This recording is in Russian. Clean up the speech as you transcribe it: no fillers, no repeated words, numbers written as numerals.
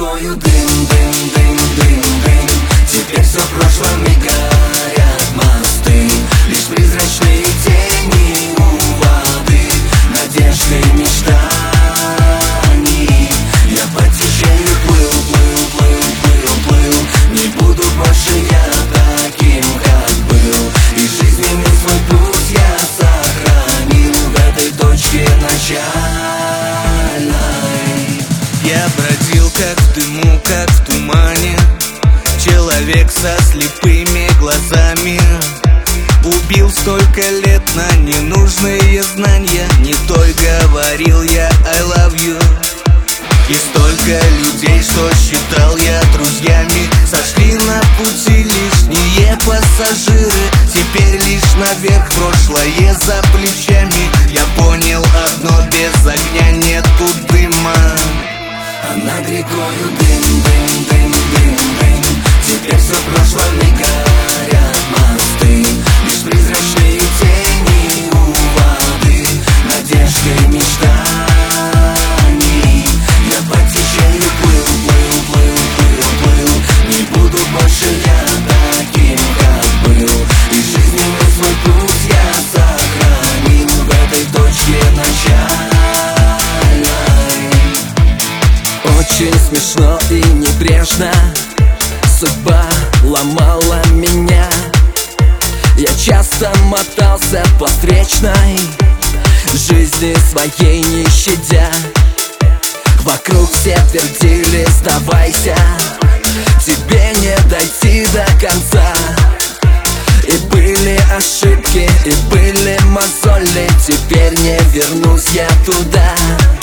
рекою дым, дым, дым, дым, дым. Теперь все в прошлом и горят мосты. Лишь призрачные тени у воды, надежды и мечтаний. Я по течению плыл, плыл, плыл, плыл, плыл. Не буду больше я таким, как был. И жизненный свой путь я сохранил в этой точке начальной. Я бродил как в дыму, как в тумане. Человек со слепыми глазами. Убил столько лет на ненужные знания. Не той говорил я I love you. И столько людей, что считал я друзьями, сошли на пути лишние пассажиры. Теперь лишь наверх, прошлое за плечами. Я понял одно: без огня нету дыма. А над рекою дым, дым, дым, дым, дым. Теперь все в прошлом и горят мосты. Лишь призрачные тени у воды, надежды и мечтаний. Я по течению плыл, плыл, плыл, плыл, плыл. Не буду больше я таким, как был. И жизненный свой путь я сохранил в этой точке начальной. Очень смешно и небрежно судьба ломала меня. Я часто мотался по встречной, жизни своей не щадя. Вокруг все твердили: сдавайся, тебе не дойти до конца. И были ошибки, и были мозоли. Теперь не вернусь я туда.